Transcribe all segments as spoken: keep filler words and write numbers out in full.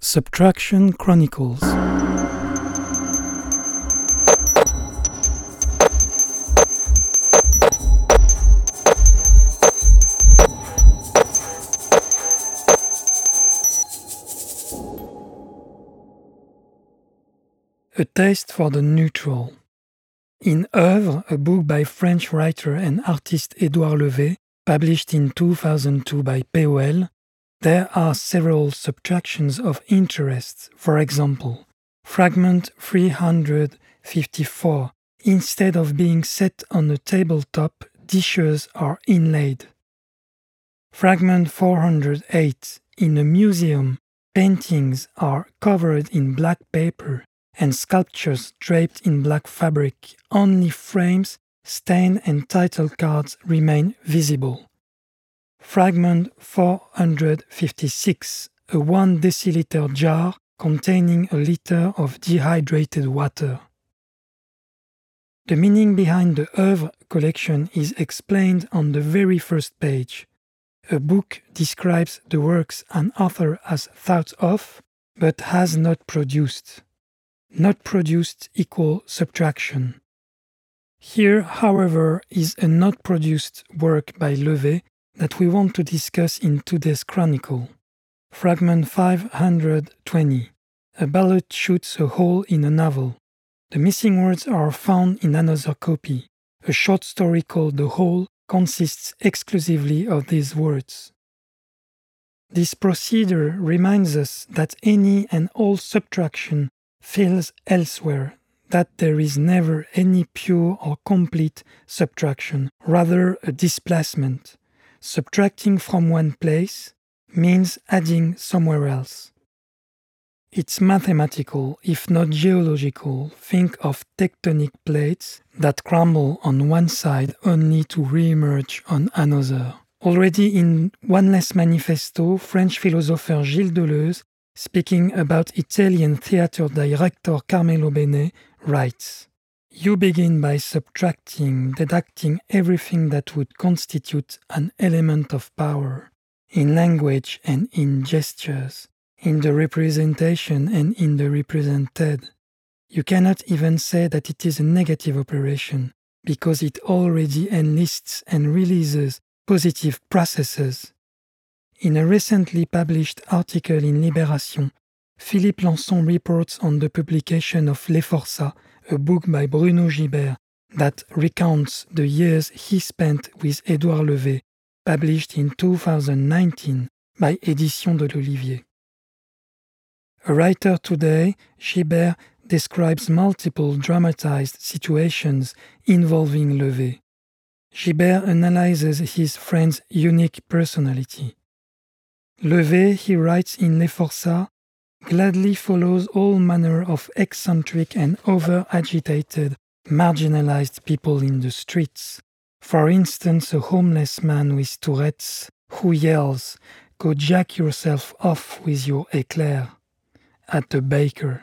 Subtraction Chronicles. A Taste for the Neutral. In Œuvre, a book by French writer and artist Édouard Levé, published in two thousand two by P O L, there are several subtractions of interest. For example, fragment three hundred fifty-four, instead of being set on a tabletop, dishes are inlaid. Fragment four hundred eight, in a museum, paintings are covered in black paper and sculptures draped in black fabric. Only frames, stain and title cards remain visible. Fragment four hundred fifty-six, a one deciliter jar containing a liter of dehydrated water. The meaning behind the Œuvre collection is explained on the very first page. A book describes the works an author has thought of, but has not produced. Not produced equal subtraction. Here, however, is a not produced work by Levé that we want to discuss in today's chronicle. Fragment five hundred twenty. A ballot shoots a hole in a novel. The missing words are found in another copy. A short story called The Hole consists exclusively of these words. This procedure reminds us that any and all subtraction fails elsewhere, that there is never any pure or complete subtraction, rather a displacement. Subtracting from one place means adding somewhere else. It's mathematical, if not geological. Think of tectonic plates that crumble on one side only to re-emerge on another. Already in One Less Manifesto, French philosopher Gilles Deleuze, speaking about Italian theatre director Carmelo Bene, writes, "You begin by subtracting, deducting everything that would constitute an element of power, in language and in gestures, in the representation and in the represented. You cannot even say that it is a negative operation, because it already enlists and releases positive processes." In a recently published article in Libération, Philippe Lançon reports on the publication of Les Forçats, a book by Bruno Gibert that recounts the years he spent with Édouard Levé, published in two thousand nineteen by Éditions de l'Olivier. A writer today, Gibert describes multiple dramatized situations involving Levé. Gibert analyzes his friend's unique personality. Levé, he writes in Les Forçats, gladly follows all manner of eccentric and over-agitated, marginalized people in the streets. For instance, a homeless man with Tourette's who yells, "Go jack yourself off with your éclair," at a baker.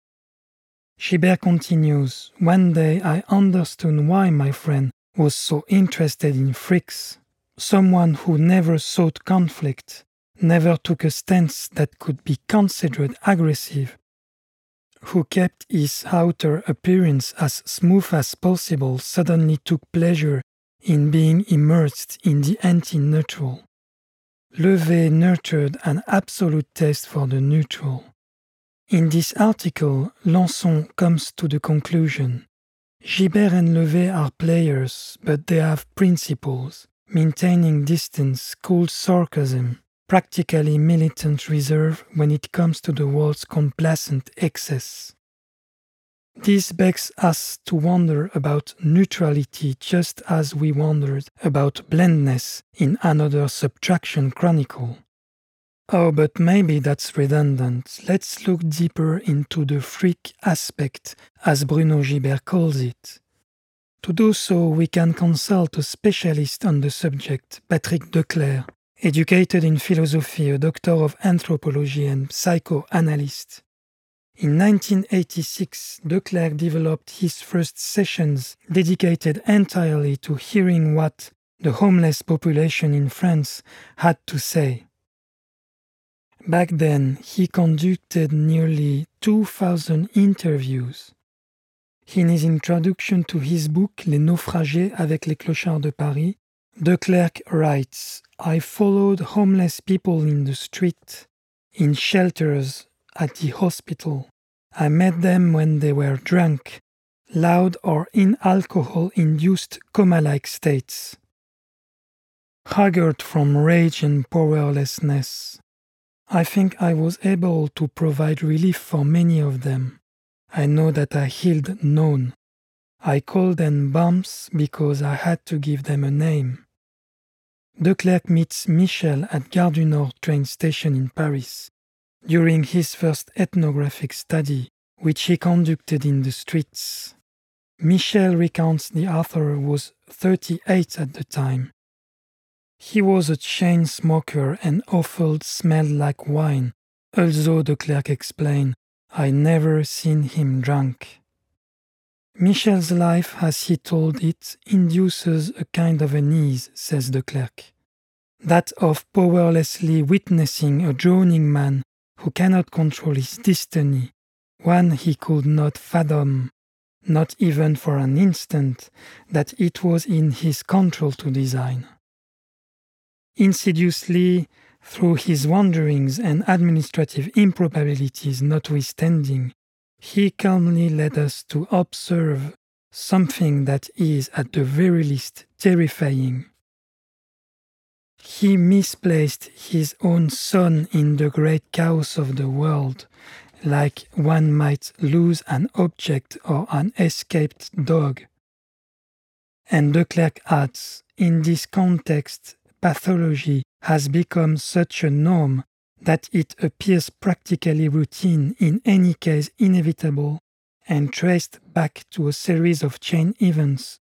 Gibert continues, "One day I understood why my friend was so interested in freaks. Someone who never sought conflict, never took a stance that could be considered aggressive, who kept his outer appearance as smooth as possible, suddenly took pleasure in being immersed in the anti-neutral." Levé nurtured an absolute taste for the neutral. In this article, Lançon comes to the conclusion: Gibert and Levé are players, but they have principles, maintaining distance, cool sarcasm, practically militant reserve when it comes to the world's complacent excess. This begs us to wonder about neutrality just as we wondered about blendness in another subtraction chronicle. Oh, but maybe that's redundant. Let's look deeper into the freak aspect, as Bruno Gibert calls it. To do so, we can consult a specialist on the subject, Patrick Declercq, educated in philosophy, a doctor of anthropology and psychoanalyst. In nineteen eighty-six, Declercq developed his first sessions dedicated entirely to hearing what the homeless population in France had to say. Back then, he conducted nearly two thousand interviews. In his introduction to his book Les Naufragés avec les Clochards de Paris, de Klerk writes, "I followed homeless people in the street, in shelters, at the hospital. I met them when they were drunk, loud or in alcohol-induced coma-like states, haggard from rage and powerlessness. I think I was able to provide relief for many of them. I know that I healed none. I called them bumps because I had to give them a name." De Klerk meets Michel at Gare du Nord train station in Paris during his first ethnographic study, which he conducted in the streets. Michel recounts the author was thirty-eight at the time. He was a chain smoker and often smelled like wine, although de Klerk explained, "I never seen him drunk." Michel's life, as he told it, induces a kind of an ease, says de Klerk, that of powerlessly witnessing a drowning man who cannot control his destiny, one he could not fathom, not even for an instant, that it was in his control to design. Insidiously, through his wanderings and administrative improbabilities notwithstanding, he calmly led us to observe something that is, at the very least, terrifying. He misplaced his own son in the great chaos of the world, like one might lose an object or an escaped dog. And de Klerk adds, in this context, pathology has become such a norm that it appears practically routine, in any case inevitable, and traced back to a series of chain events.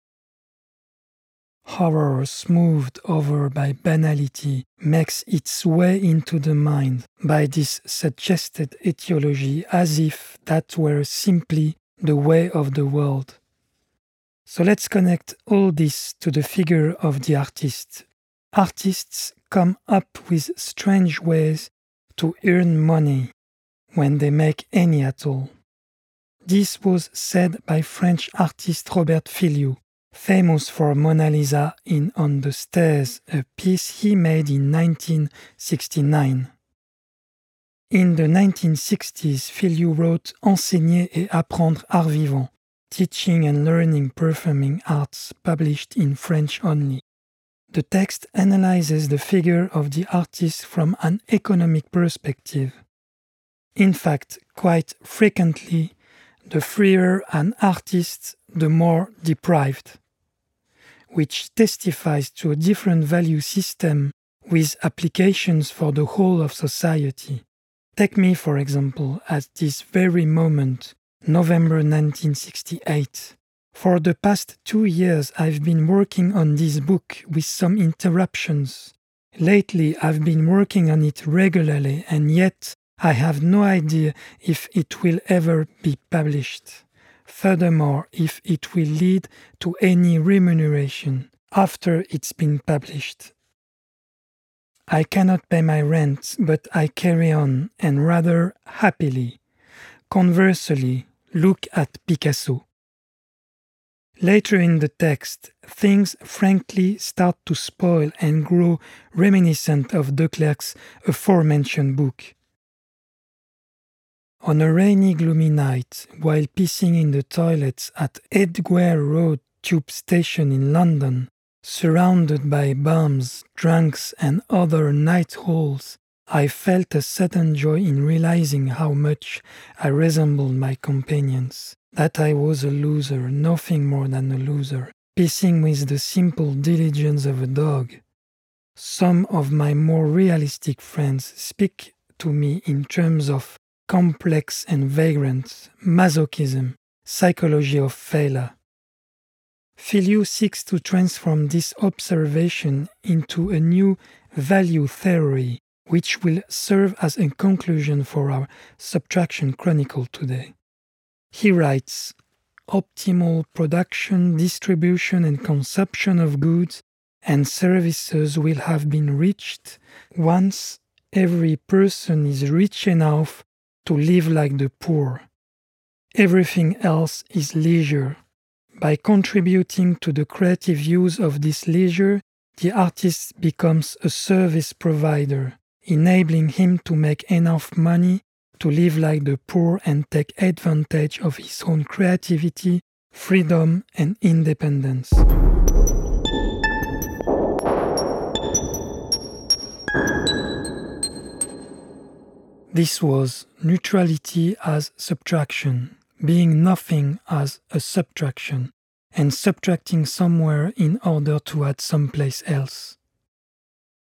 Horror, smoothed over by banality, makes its way into the mind by this suggested etiology, as if that were simply the way of the world. So let's connect all this to the figure of the artist. Artists come up with strange ways to earn money when they make any at all. This was said by French artist Robert Filliou, famous for Mona Lisa in On the Stairs, a piece he made in nineteen sixty-nine. In the nineteen sixties, Filliou wrote Enseigner et apprendre art vivant, Teaching and Learning Performing Arts, published in French only. The text analyzes the figure of the artist from an economic perspective. In fact, quite frequently, the freer an artist, the more deprived, which testifies to a different value system with applications for the whole of society. Take me, for example, at this very moment, November nineteen sixty-eight. For the past two years I've been working on this book with some interruptions. Lately I've been working on it regularly, and yet I have no idea if it will ever be published. Furthermore, if it will lead to any remuneration after it's been published. I cannot pay my rent, but I carry on, and rather happily. Conversely, look at Picasso. Later in the text, things frankly start to spoil and grow reminiscent of de Klerk's aforementioned book. On a rainy, gloomy night, while pissing in the toilets at Edgware Road Tube Station in London, surrounded by bums, drunks, and other night holes, I felt a sudden joy in realizing how much I resembled my companions, that I was a loser, nothing more than a loser, pissing with the simple diligence of a dog. Some of my more realistic friends speak to me in terms of complex and vagrant masochism, psychology of failure. Filliou seeks to transform this observation into a new value theory, which will serve as a conclusion for our Subtraction Chronicle today. He writes, optimal production, distribution and consumption of goods and services will have been reached once every person is rich enough to live like the poor. Everything else is leisure. By contributing to the creative use of this leisure, the artist becomes a service provider, enabling him to make enough money to live like the poor and take advantage of his own creativity, freedom, and independence. This was neutrality as subtraction, being nothing as a subtraction, and subtracting somewhere in order to add someplace else.